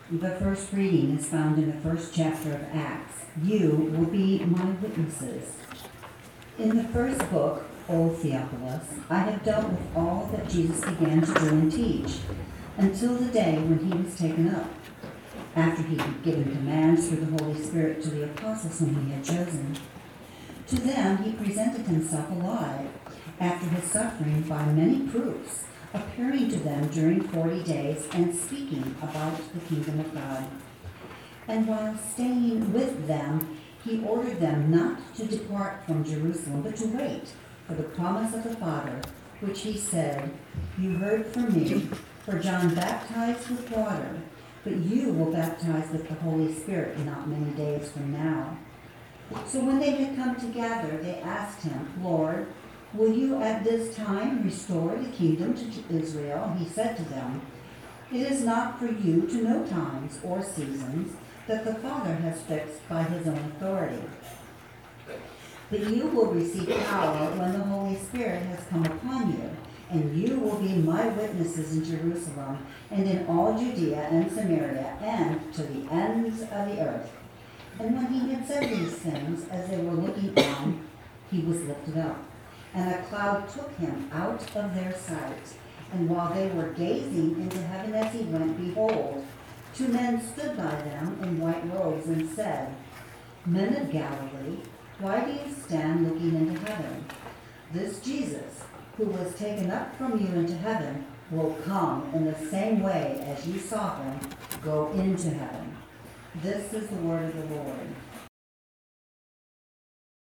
The first reading is found in the first chapter of Acts. You will be my witnesses. In the first book, O Theophilus, I have dealt with all that Jesus began to do and teach, until the day when he was taken up, after he had given commands through the Holy Spirit to the apostles whom he had chosen. To them he presented himself alive, after his suffering by many proofs, appearing to them during 40 days and speaking about the kingdom of God. And while staying with them, he ordered them not to depart from Jerusalem, but to wait for the promise of the Father, which he said, "You heard from me, for John baptized with water, but you will baptize with the Holy Spirit not many days from now." So when they had come together, they asked him, "Lord, will you at this time restore the kingdom to Israel?" He said to them, "It is not for you to know times or seasons that the Father has fixed by his own authority. But you will receive power when the Holy Spirit has come upon you, and you will be my witnesses in Jerusalem and in all Judea and Samaria and to the ends of the earth." And when he had said these things, as they were looking on, he was lifted up, and a cloud took him out of their sight. And while they were gazing into heaven as he went, behold, 2 men stood by them in white robes and said, "Men of Galilee, why do you stand looking into heaven? This Jesus, who was taken up from you into heaven, will come in the same way as you saw him go into heaven." This is the word of the Lord.